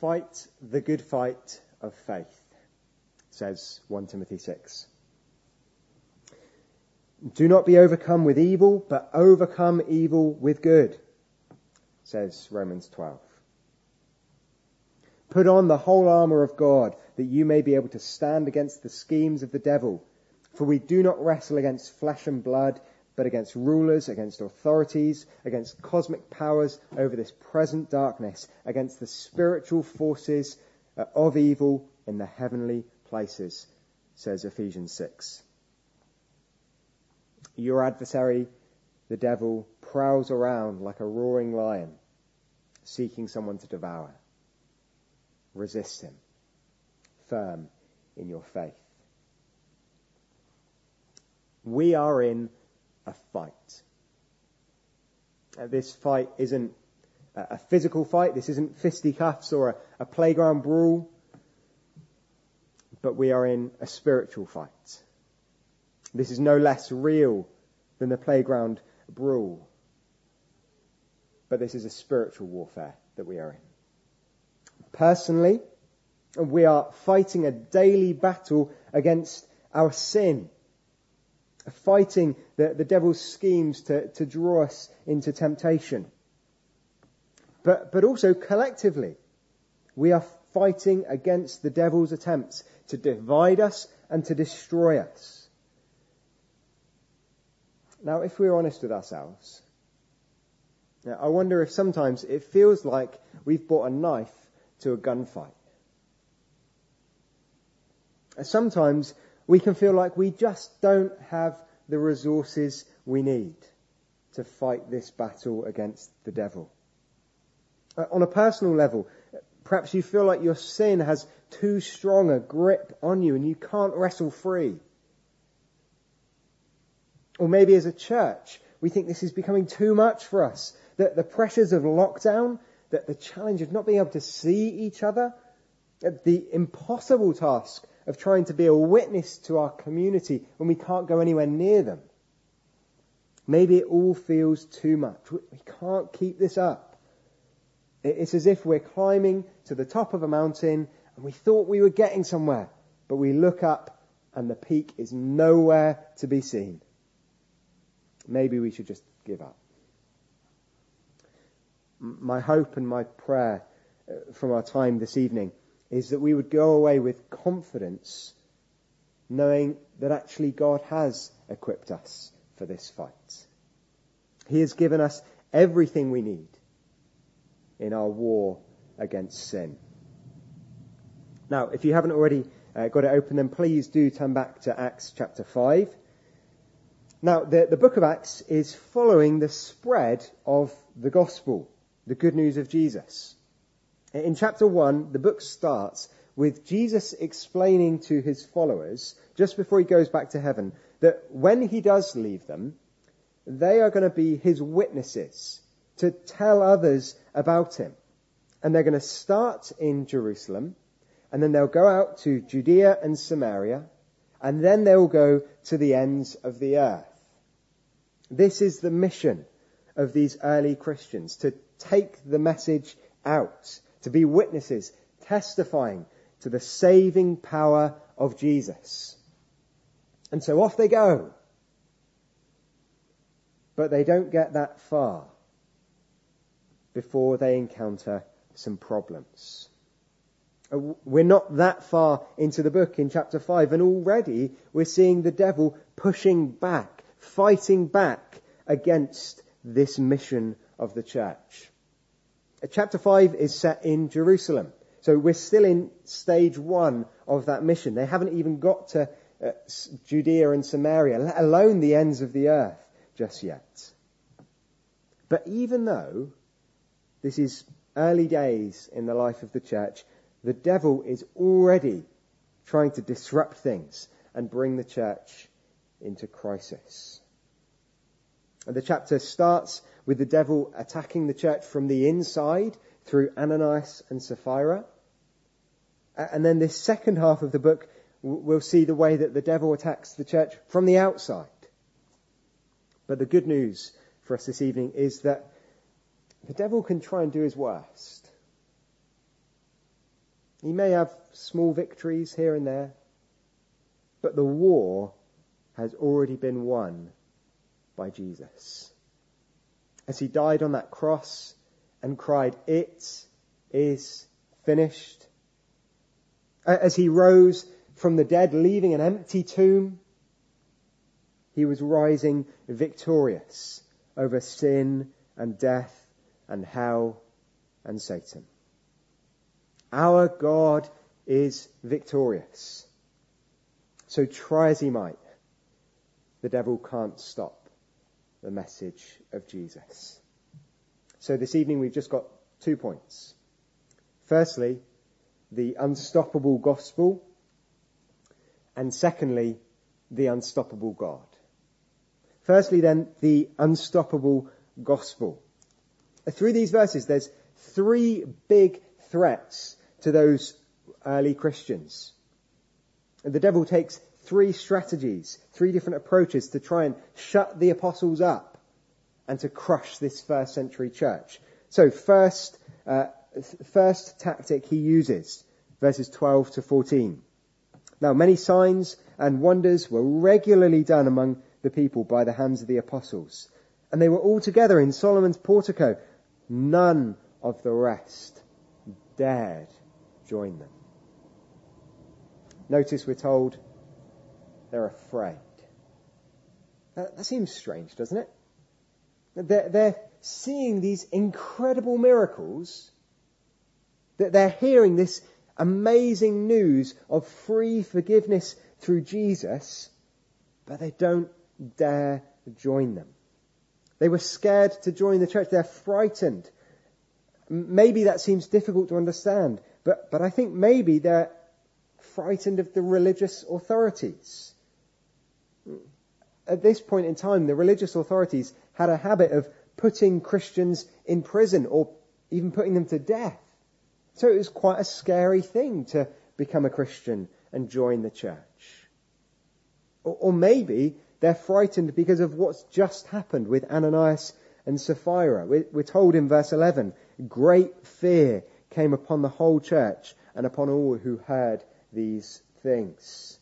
Fight the good fight of faith, says 1 Timothy 6. Do not be overcome with evil, but overcome evil with good, says Romans 12. Put on the whole armour of God, that you may be able to stand against the schemes of the devil. For we do not wrestle against flesh and blood, but against rulers, against authorities, against cosmic powers over this present darkness, against the spiritual forces of evil in the heavenly places, says Ephesians 6. Your adversary, the devil, prowls around like a roaring lion, seeking someone to devour. Resist him, firm in your faith. We are in a fight. This fight isn't a physical fight. This isn't fisticuffs or a playground brawl. But we are in a spiritual fight. This is no less real than the playground brawl. But this is a spiritual warfare that we are in. Personally, we are fighting a daily battle against our sin. Fighting the devil's schemes to draw us into temptation. But also collectively, we are fighting against the devil's attempts to divide us and to destroy us. Now, if we're honest with ourselves, I wonder if sometimes it feels like we've brought a knife to a gunfight. Sometimes we can feel like we just don't have the resources we need to fight this battle against the devil. On a personal level, perhaps you feel like your sin has too strong a grip on you and you can't wrestle free. Or maybe as a church, we think this is becoming too much for us. That the pressures of lockdown, that the challenge of not being able to see each other, the impossible task of trying to be a witness to our community when we can't go anywhere near them. Maybe it all feels too much. We can't keep this up. It's as if we're climbing to the top of a mountain and we thought we were getting somewhere, but we look up and the peak is nowhere to be seen. Maybe we should just give up. My hope and my prayer from our time this evening is that we would go away with confidence, knowing that actually God has equipped us for this fight. He has given us everything we need in our war against sin. Now, if you haven't already got it open, then please do turn back to Acts chapter 5. Now, the book of Acts is following the spread of the gospel, the good news of Jesus. In chapter 1, the book starts with Jesus explaining to his followers, just before he goes back to heaven, that when he does leave them, they are going to be his witnesses to tell others about him. And they're going to start in Jerusalem, and then they'll go out to Judea and Samaria, and then they'll go to the ends of the earth. This is the mission of these early Christians, to take the message out, to be witnesses, testifying to the saving power of Jesus. And so off they go. But they don't get that far before they encounter some problems. We're not that far into the book in chapter 5, and already we're seeing the devil pushing back, fighting back against this mission of the church. Chapter 5 is set in Jerusalem. So we're still in stage 1 of that mission. They haven't even got to Judea and Samaria, let alone the ends of the earth just yet. But even though this is early days in the life of the church, the devil is already trying to disrupt things and bring the church into crisis. And the chapter starts with the devil attacking the church from the inside through Ananias and Sapphira. And then this second half of the book, we'll see the way that the devil attacks the church from the outside. But the good news for us this evening is that the devil can try and do his worst. He may have small victories here and there, but the war has already been won by Jesus. As he died on that cross and cried, "It is finished." As he rose from the dead, leaving an empty tomb, he was rising victorious over sin and death and hell and Satan. Our God is victorious. So try as he might, the devil can't stop the message of Jesus. So this evening we've just got 2 points. Firstly, the unstoppable gospel, and secondly, the unstoppable God. Firstly then, the unstoppable gospel. Through these verses there's 3 big threats to those early Christians. The devil takes 3 strategies, 3 different approaches to try and shut the apostles up and to crush this first century church. So first tactic he uses, verses 12 to 14. Now, many signs and wonders were regularly done among the people by the hands of the apostles, and they were all together in Solomon's portico. None of the rest dared join them. Notice we're told they're afraid. That seems strange, doesn't it? They're seeing these incredible miracles, that they're hearing this amazing news of free forgiveness through Jesus, but they don't dare join them. They were scared to join the church. They're frightened. Maybe that seems difficult to understand, but I think maybe they're frightened of the religious authorities. At this point in time, the religious authorities had a habit of putting Christians in prison or even putting them to death. So it was quite a scary thing to become a Christian and join the church. Or maybe they're frightened because of what's just happened with Ananias and Sapphira. We're told in verse 11, great fear came upon the whole church and upon all who heard these things.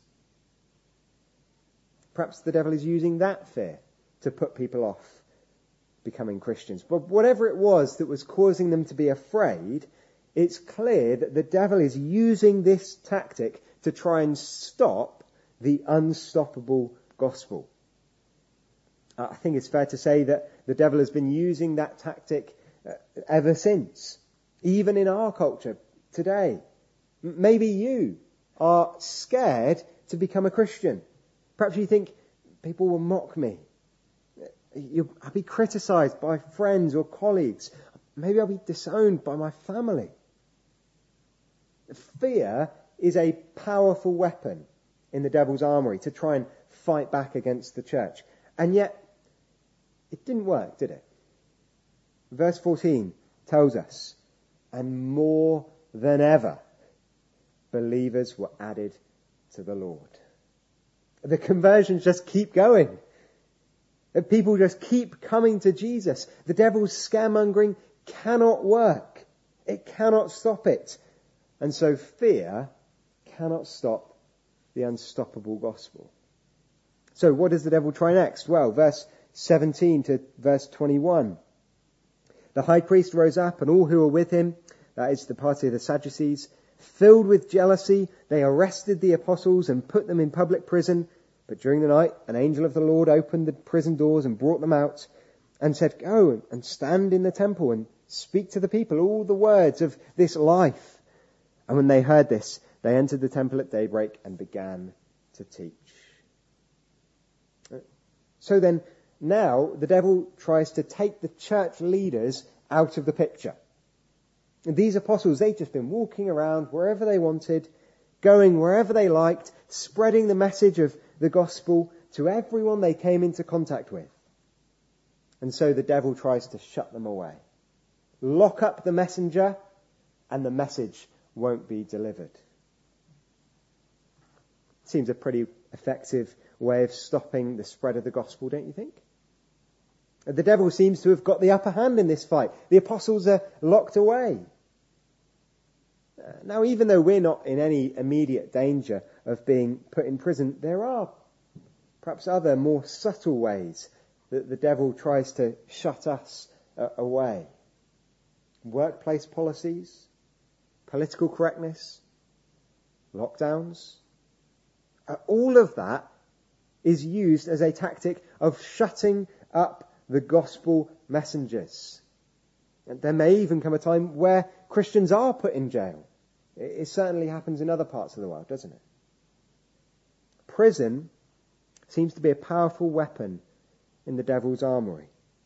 Perhaps the devil is using that fear to put people off becoming Christians. But whatever it was that was causing them to be afraid, it's clear that the devil is using this tactic to try and stop the unstoppable gospel. I think it's fair to say that the devil has been using that tactic ever since, even in our culture today. Maybe you are scared to become a Christian. Perhaps you think people will mock me. I'll be criticised by friends or colleagues. Maybe I'll be disowned by my family. Fear is a powerful weapon in the devil's armoury to try and fight back against the church. And yet, it didn't work, did it? Verse 14 tells us, and more than ever, believers were added to the Lord. The conversions just keep going. People just keep coming to Jesus. The devil's scaremongering cannot work. It cannot stop it. And so fear cannot stop the unstoppable gospel. So what does the devil try next? Well, verse 17 to verse 21. The high priest rose up and all who were with him, that is the party of the Sadducees, filled with jealousy, they arrested the apostles and put them in public prison. But during the night, an angel of the Lord opened the prison doors and brought them out and said, go and stand in the temple and speak to the people all the words of this life. And when they heard this, they entered the temple at daybreak and began to teach. So then, now the devil tries to take the church leaders out of the picture. And these apostles, they'd just been walking around wherever they wanted, going wherever they liked, spreading the message of the gospel to everyone they came into contact with. And so the devil tries to shut them away. Lock up the messenger and the message won't be delivered. Seems a pretty effective way of stopping the spread of the gospel, don't you think? The devil seems to have got the upper hand in this fight. The apostles are locked away. Now, even though we're not in any immediate danger of being put in prison, there are perhaps other more subtle ways that the devil tries to shut us away. Workplace policies, political correctness, lockdowns. All of that is used as a tactic of shutting up the gospel messengers. And there may even come a time where Christians are put in jail. It certainly happens in other parts of the world, doesn't it? Prison seems to be a powerful weapon in the devil's armory.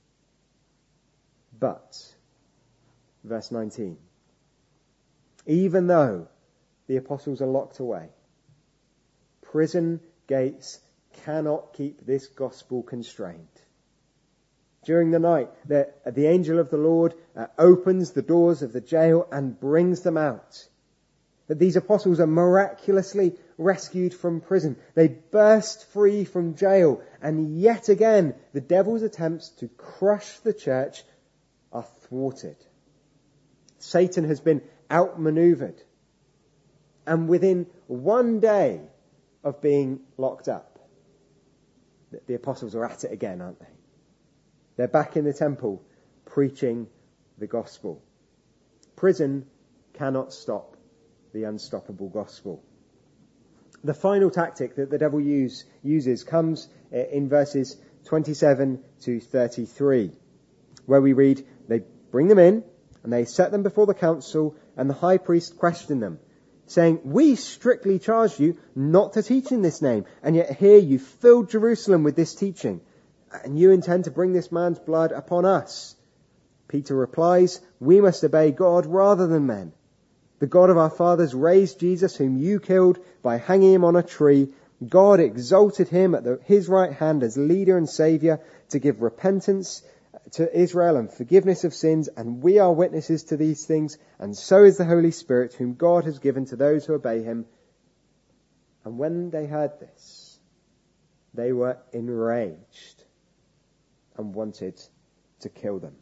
But, verse 19, even though the apostles are locked away, prison gates cannot keep this gospel constrained. During the night, the angel of the Lord opens the doors of the jail and brings them out. That these apostles are miraculously rescued from prison. They burst free from jail, and yet again the devil's attempts to crush the church are thwarted. Satan has been outmaneuvered, and within one day of being locked up, the apostles are at it again, aren't they? They're back in the temple preaching the gospel. Prison cannot stop the unstoppable gospel. The final tactic that the devil uses comes in verses 27 to 33, where we read, they bring them in and they set them before the council, and the high priest questioned them, saying, we strictly charged you not to teach in this name, and yet here you filled Jerusalem with this teaching, and you intend to bring this man's blood upon us. Peter replies, we must obey God rather than men. The God of our fathers raised Jesus, whom you killed by hanging him on a tree. God exalted him at his right hand as leader and saviour to give repentance to Israel and forgiveness of sins, and we are witnesses to these things, and so is the Holy Spirit, whom God has given to those who obey him. And when they heard this, they were enraged and wanted to kill them.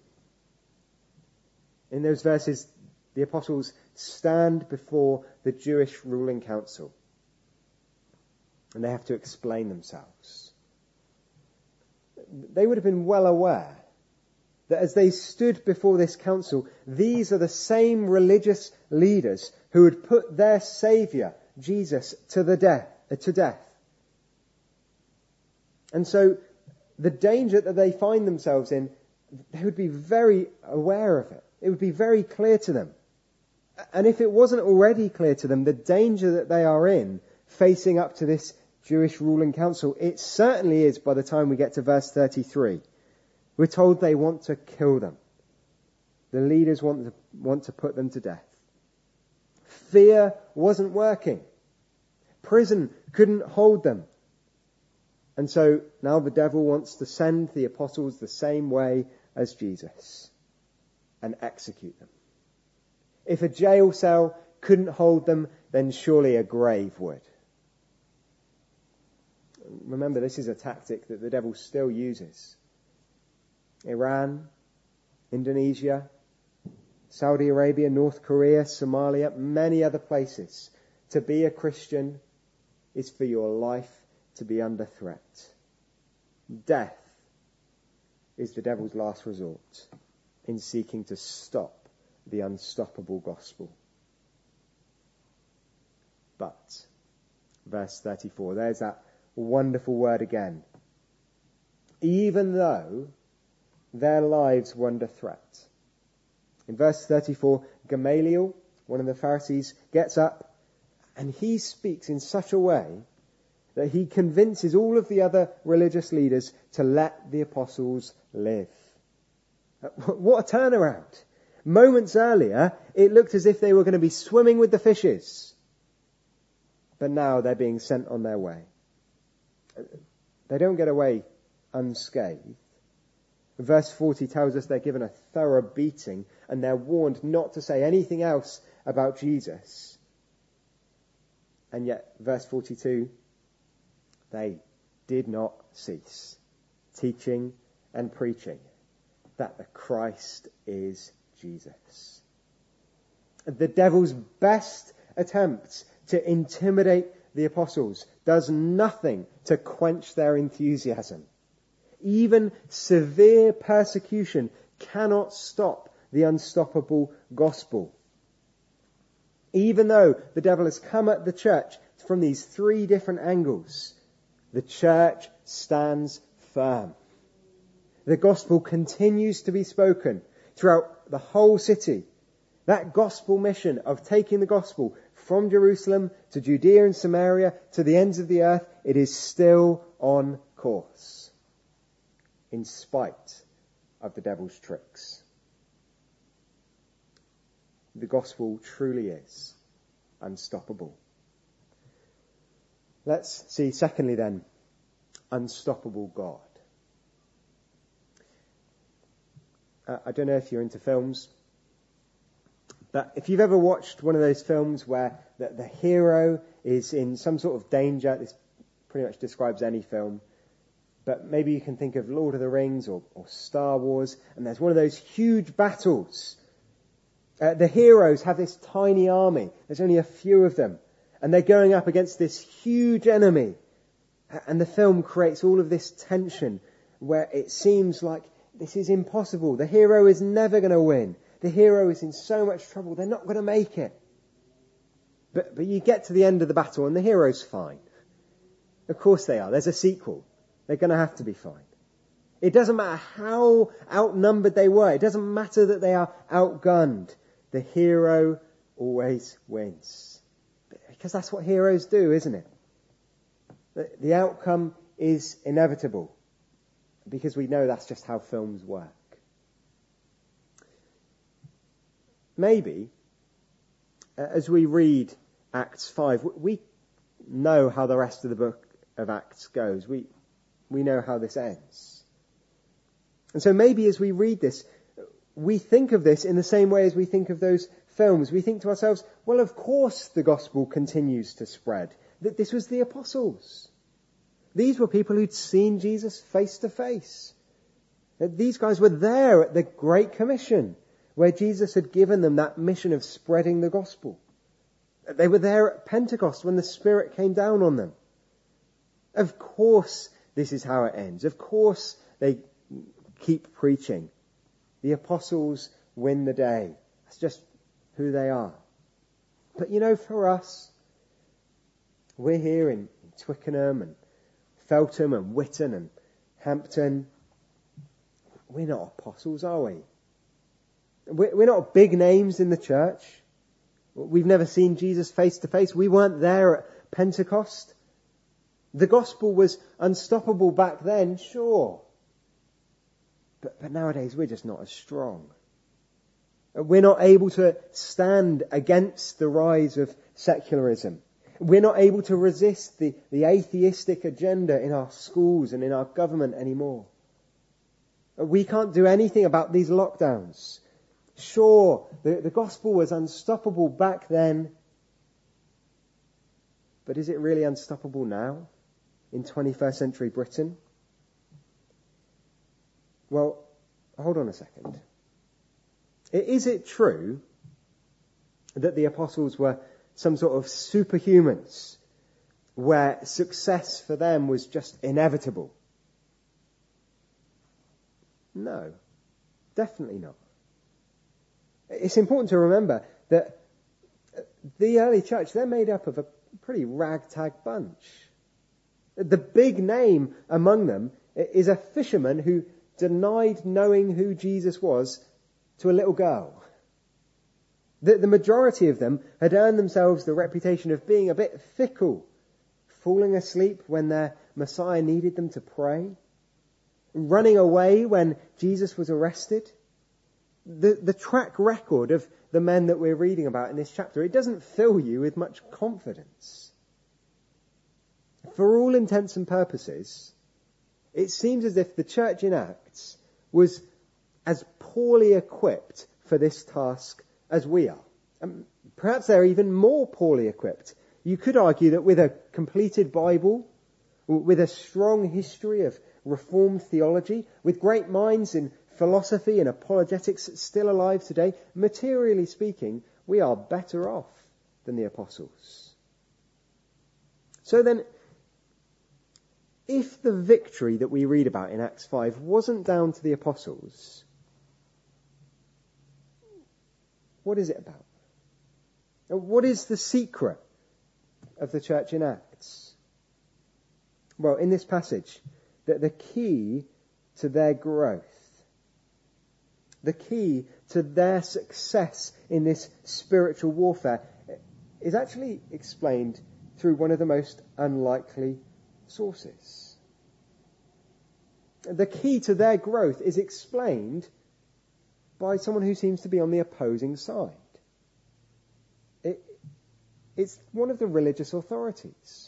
In those verses, the apostles stand before the Jewish ruling council, and they have to explain themselves. They would have been well aware that as they stood before this council, these are the same religious leaders who had put their Saviour, Jesus, to death. And so the danger that they find themselves in, they would be very aware of it. It would be very clear to them. And if it wasn't already clear to them, the danger that they are in facing up to this Jewish ruling council, it certainly is by the time we get to verse 33. We're told they want to kill them. The leaders want to put them to death. Fear wasn't working. Prison couldn't hold them. And so now the devil wants to send the apostles the same way as Jesus and execute them. If a jail cell couldn't hold them, then surely a grave would. Remember, this is a tactic that the devil still uses. Iran, Indonesia, Saudi Arabia, North Korea, Somalia, many other places. To be a Christian is for your life to be under threat. Death is the devil's last resort in seeking to stop the unstoppable gospel. But, verse 34, there's that wonderful word again. Even though their lives were under threat. In verse 34, Gamaliel, one of the Pharisees, gets up and he speaks in such a way that he convinces all of the other religious leaders to let the apostles live. What a turnaround. Moments earlier, it looked as if they were going to be swimming with the fishes. But now they're being sent on their way. They don't get away unscathed. Verse 40 tells us they're given a thorough beating and they're warned not to say anything else about Jesus. And yet, verse 42, they did not cease teaching and preaching that the Christ is Jesus. The devil's best attempts to intimidate the apostles does nothing to quench their enthusiasm. Even severe persecution cannot stop the unstoppable gospel. Even though the devil has come at the church from these three different angles, the church stands firm. The gospel continues to be spoken throughout the whole city. That gospel mission of taking the gospel from Jerusalem to Judea and Samaria to the ends of the earth, it is still on course, in spite of the devil's tricks. The gospel truly is unstoppable. Let's see, secondly then, unstoppable God. I don't know if you're into films, but if you've ever watched one of those films where the hero is in some sort of danger, this pretty much describes any film, but maybe you can think of Lord of the Rings or Star Wars, and there's one of those huge battles. The heroes have this tiny army. There's only a few of them, and they're going up against this huge enemy. And the film creates all of this tension where it seems like this is impossible. The hero is never going to win. The hero is in so much trouble. They're not going to make it. But you get to the end of the battle and the hero's fine. Of course they are. There's a sequel. They're going to have to be fine. It doesn't matter how outnumbered they were. It doesn't matter that they are outgunned. The hero always wins. Because that's what heroes do, isn't it? The outcome is inevitable. Because we know that's just how films work. Maybe, as we read Acts 5, we know how the rest of the book of Acts goes. We know how this ends. And so maybe as we read this, we think of this in the same way as we think of those films. We think to ourselves, well, of course the gospel continues to spread. That this was the apostles. These were people who'd seen Jesus face to face. These guys were there at the Great Commission, where Jesus had given them that mission of spreading the gospel. They were there at Pentecost when the Spirit came down on them. Of course this is how it ends. Of course they keep preaching. The apostles win the day. That's just who they are. But for us, we're here in Twickenham and Feltham and Witton and Hampton. We're not apostles, are we? We're not big names in the church. We've never seen Jesus face to face. We weren't there at Pentecost. The gospel was unstoppable back then, sure. But nowadays we're just not as strong. We're not able to stand against the rise of secularism. We're not able to resist the atheistic agenda in our schools and in our government anymore. We can't do anything about these lockdowns. Sure, the gospel was unstoppable back then, but is it really unstoppable now in 21st century Britain? Well, hold on a second. Is it true that the apostles were some sort of superhumans where success for them was just inevitable? No, definitely not. It's important to remember that the early church, they're made up of a pretty ragtag bunch. The big name among them is a fisherman who denied knowing who Jesus was to a little girl. The majority of them had earned themselves the reputation of being a bit fickle, falling asleep when their Messiah needed them to pray, running away when Jesus was arrested. The track record of the men that we're reading about in this chapter, it doesn't fill you with much confidence. For all intents and purposes, it seems as if the church in Acts was as poorly equipped for this task as we are. Perhaps they're even more poorly equipped. You could argue that with a completed Bible, with a strong history of Reformed theology, with great minds in philosophy and apologetics still alive today, materially speaking, we are better off than the apostles. So then, if the victory that we read about in Acts 5 wasn't down to the apostles, what is it about? What is the secret of the church in Acts? Well, in this passage, the key to their growth, the key to their success in this spiritual warfare is actually explained through one of the most unlikely sources. The key to their growth is explained by someone who seems to be on the opposing side. It's one of the religious authorities.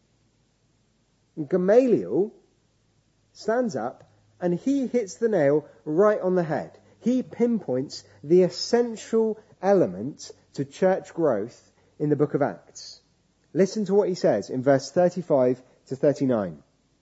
Gamaliel stands up and he hits the nail right on the head. He pinpoints the essential element to church growth in the book of Acts. Listen to what he says in verse 35 to 39.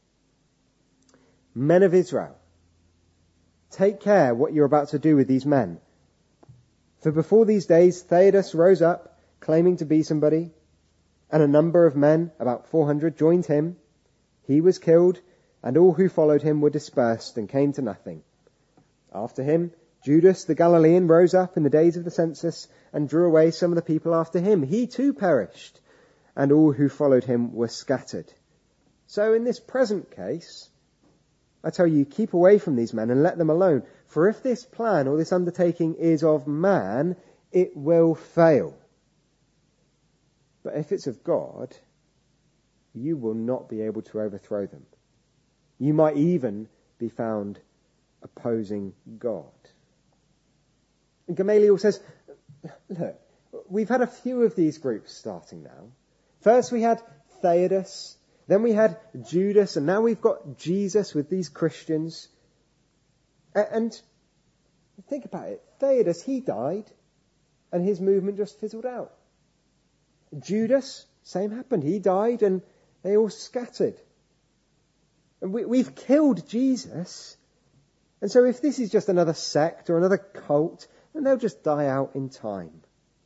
Men of Israel, take care what you're about to do with these men. For before these days, Theudas rose up, claiming to be somebody, and a number of men, about 400, joined him. He was killed, and all who followed him were dispersed and came to nothing. After him, Judas the Galilean rose up in the days of the census and drew away some of the people after him. He too perished, and all who followed him were scattered. So in this present case, I tell you, keep away from these men and let them alone. For if this plan or this undertaking is of man, it will fail. But if it's of God, you will not be able to overthrow them. You might even be found opposing God. And Gamaliel says, look, we've had a few of these groups starting now. First we had Theudas, then we had Judas, and now we've got Jesus with these Christians. And think about it. Theudas, he died, and his movement just fizzled out. Judas, same happened. He died, and they all scattered. And we've killed Jesus. And so if this is just another sect or another cult, then they'll just die out in time.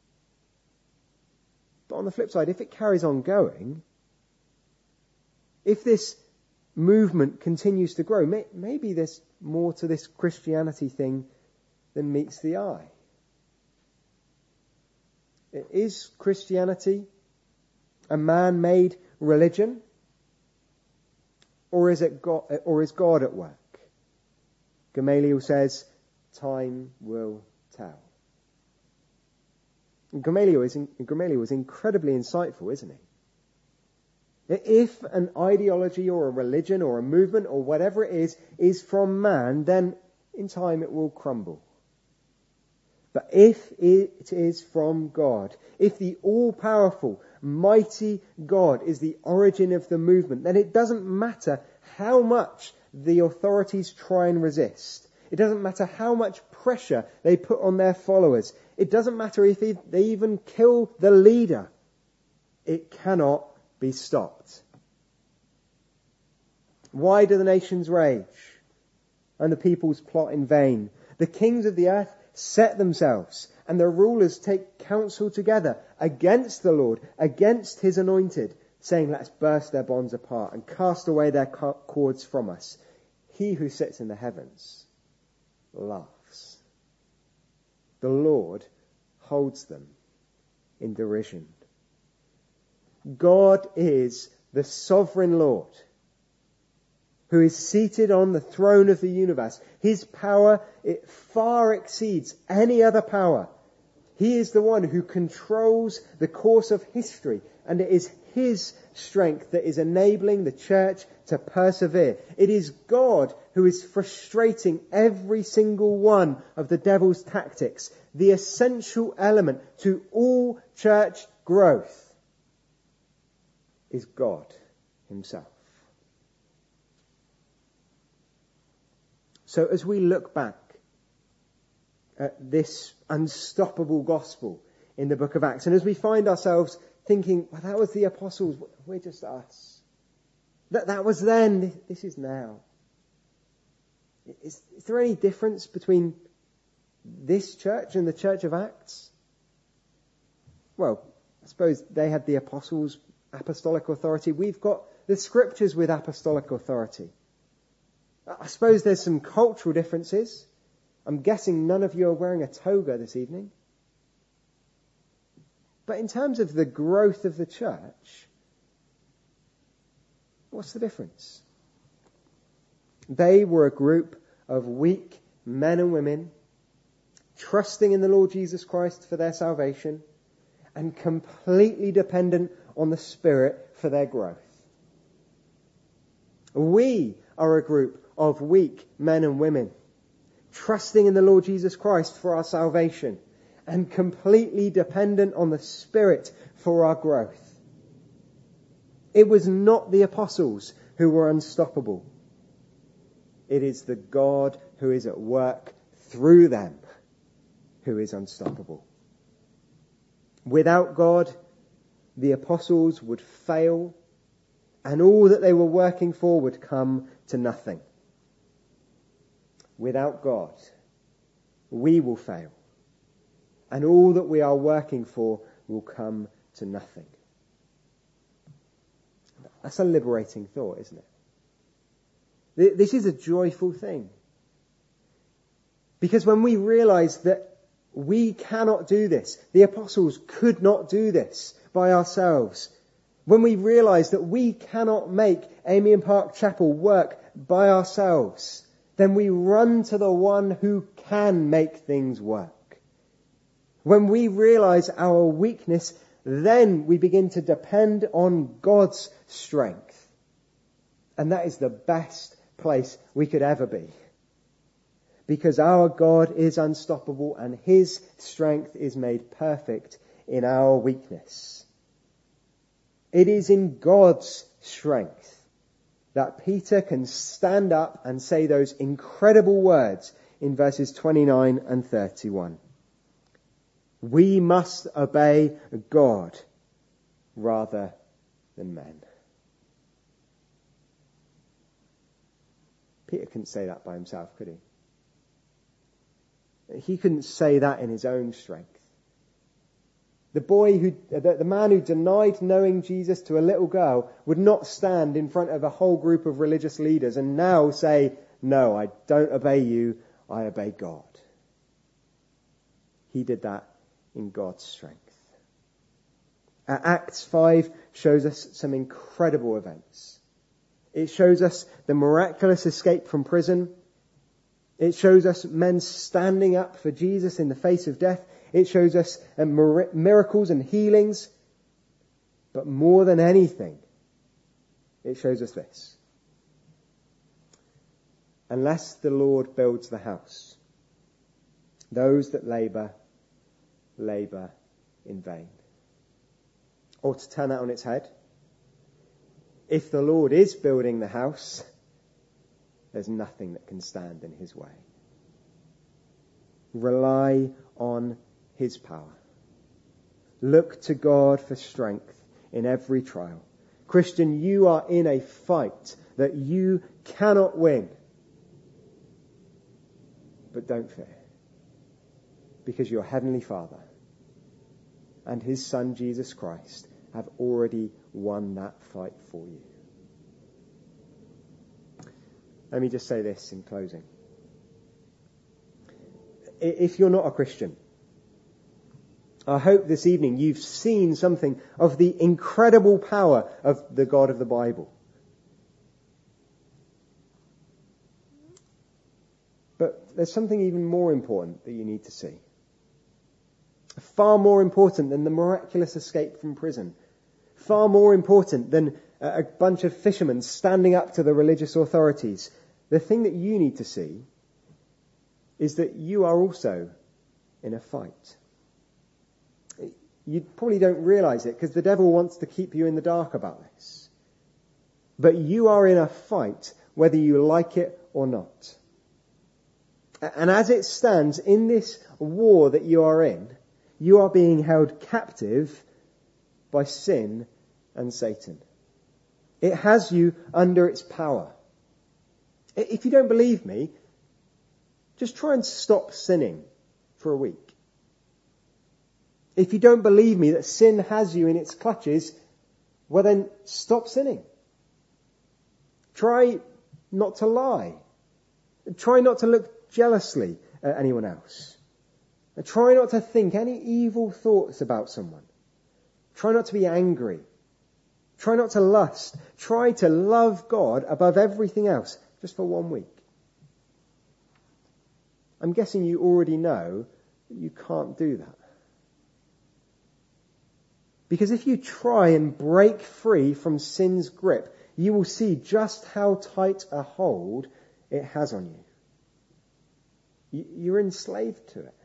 But on the flip side, if it carries on going, if this movement continues to grow, maybe there's more to this Christianity thing than meets the eye. Is Christianity a man-made religion? Or is God at work? Gamaliel says, time will tell. And Gamaliel was incredibly insightful, isn't he? If an ideology or a religion or a movement or whatever it is from man, then in time it will crumble. But if it is from God, if the all-powerful, mighty God is the origin of the movement, then it doesn't matter how much the authorities try and resist. It doesn't matter how much pressure they put on their followers. It doesn't matter if they even kill the leader. It cannot be stopped. Why do the nations rage and the peoples plot in vain? The kings of the earth set themselves, and the rulers take counsel together against the Lord, against his anointed, saying, let's burst their bonds apart and cast away their cords from us. He who sits in the heavens laughs. The Lord holds them in derision. God is the sovereign Lord who is seated on the throne of the universe. His power, it far exceeds any other power. He is the one who controls the course of history, and it is his strength that is enabling the church to persevere. It is God who is frustrating every single one of the devil's tactics. The essential element to all church growth is God himself. So as we look back at this unstoppable gospel in the book of Acts, and as we find ourselves thinking, well, that was the apostles, we're just us. That was then, this is now. Is there any difference between this church and the church of Acts? Well, I suppose they had the apostles' apostolic authority. We've got the scriptures with apostolic authority. I suppose there's some cultural differences. I'm guessing none of you are wearing a toga this evening. But in terms of the growth of the church, what's the difference? They were a group of weak men and women trusting in the Lord Jesus Christ for their salvation and completely dependent on the Spirit for their growth. We are a group of weak men and women trusting in the Lord Jesus Christ for our salvation and completely dependent on the Spirit for our growth. It was not the apostles who were unstoppable. It is the God who is at work through them who is unstoppable. Without God, the apostles would fail, and all that they were working for would come to nothing. Without God, we will fail, and all that we are working for will come to nothing. That's a liberating thought, isn't it? This is a joyful thing. Because when we realize that we cannot do this, the apostles could not do this by ourselves. When we realize that we cannot make Amiens Park Chapel work by ourselves, then we run to the one who can make things work. When we realize our weakness, then we begin to depend on God's strength. And that is the best place we could ever be. Because our God is unstoppable and his strength is made perfect in our weakness. It is in God's strength that Peter can stand up and say those incredible words in verses 29 and 31. We must obey God rather than men. Peter couldn't say that by himself, could he? He couldn't say that in his own strength. The man who denied knowing Jesus to a little girl would not stand in front of a whole group of religious leaders and now say, no, I don't obey you, I obey God. He did that in God's strength. Acts 5 shows us some incredible events. It shows us the miraculous escape from prison. It shows us men standing up for Jesus in the face of death. It shows us miracles and healings. But more than anything, it shows us this. Unless the Lord builds the house, those that labour in vain. Or to turn that on its head, if the Lord is building the house, there's nothing that can stand in his way. Rely on his power. Look to God for strength in every trial. Christian, you are in a fight that you cannot win. But don't fear. Because your Heavenly Father and his Son Jesus Christ have already won that fight for you. Let me just say this in closing. If you're not a Christian, I hope this evening you've seen something of the incredible power of the God of the Bible. But there's something even more important that you need to see. Far more important than the miraculous escape from prison. Far more important than a bunch of fishermen standing up to the religious authorities. The thing that you need to see is that you are also in a fight. You probably don't realize it because the devil wants to keep you in the dark about this. But you are in a fight whether you like it or not. And as it stands in this war that you are in, you are being held captive by sin and Satan. It has you under its power. If you don't believe me, Just try and stop sinning for a week. If you don't believe me that sin has you in its clutches, well then stop sinning. Try not to lie. Try not to look jealously at anyone else. And try not to think any evil thoughts about someone. Try not to be angry. Try not to lust. Try to love God above everything else, just for 1 week. I'm guessing you already know that you can't do that. Because if you try and break free from sin's grip, you will see just how tight a hold it has on you. You're enslaved to it.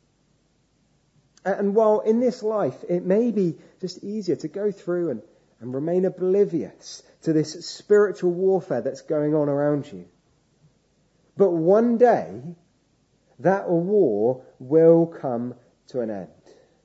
And while in this life it may be just easier to go through and remain oblivious to this spiritual warfare that's going on around you, but one day that war will come to an end.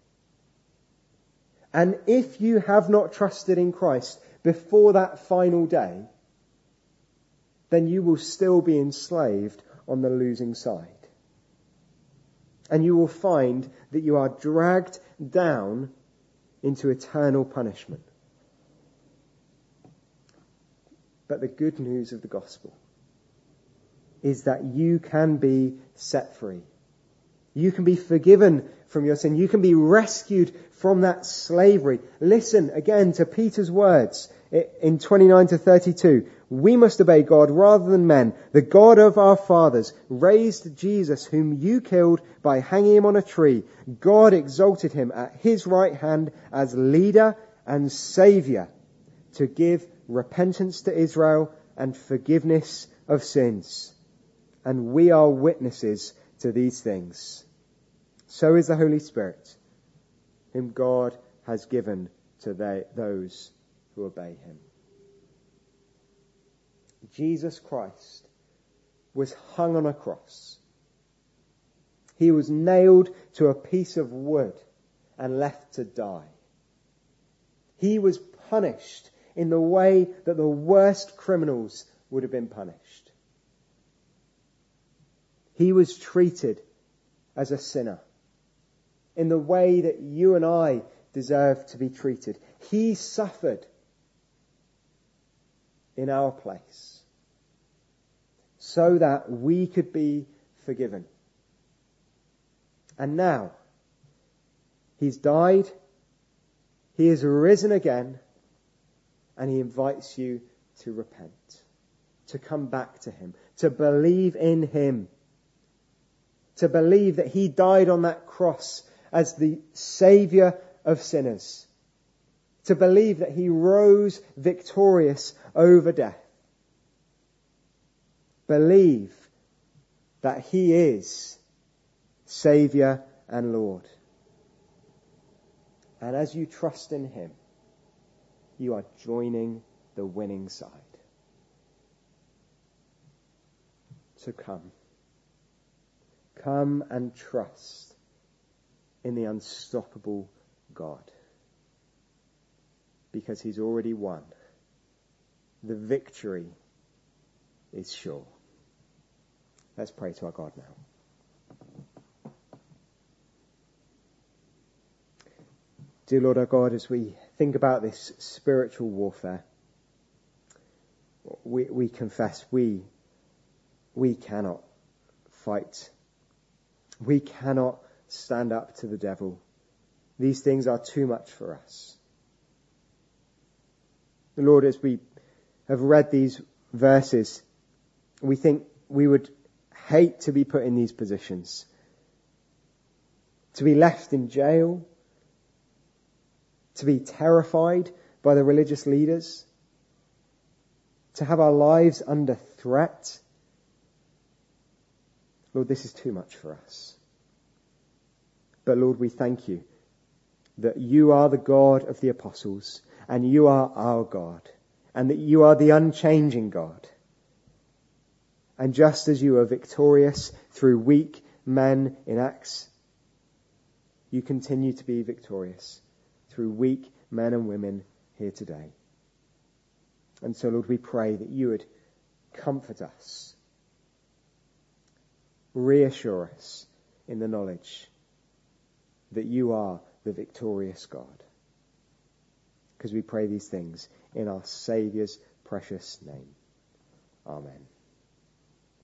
And if you have not trusted in Christ before that final day, then you will still be enslaved on the losing side. And you will find that you are dragged down into eternal punishment. But the good news of the gospel is that you can be set free. You can be forgiven from your sin. You can be rescued from that slavery. Listen again to Peter's words in 29-32. We must obey God rather than men. The God of our fathers raised Jesus, whom you killed by hanging him on a tree. God exalted him at his right hand as leader and saviour to give repentance to Israel and forgiveness of sins. And we are witnesses to these things. So is the Holy Spirit, whom God has given to those who obey him. Jesus Christ was hung on a cross. He was nailed to a piece of wood and left to die. He was punished in the way that the worst criminals would have been punished. He was treated as a sinner in the way that you and I deserve to be treated. He suffered in our place so that we could be forgiven. And now, he's died, he is risen again, and he invites you to repent, to come back to him, to believe in him, to believe that he died on that cross as the saviour of sinners, to believe that he rose victorious over death. Believe that he is Saviour and Lord. And as you trust in him, you are joining the winning side. So come. Come and trust in the unstoppable God. Because he's already won. The victory is sure. Let's pray to our God now. Dear Lord our God, as we think about this spiritual warfare, we confess we cannot fight. We cannot stand up to the devil. These things are too much for us. Lord, as we have read these verses, we think we would hate to be put in these positions. To be left in jail. To be terrified by the religious leaders. To have our lives under threat. Lord, this is too much for us. But Lord, we thank you that you are the God of the apostles and you are our God and that you are the unchanging God. And just as you are victorious through weak men in Acts, you continue to be victorious through weak men and women here today. And so, Lord, we pray that you would comfort us reassure us in the knowledge that you are the victorious God. Because we pray these things in our Saviour's precious name. Amen.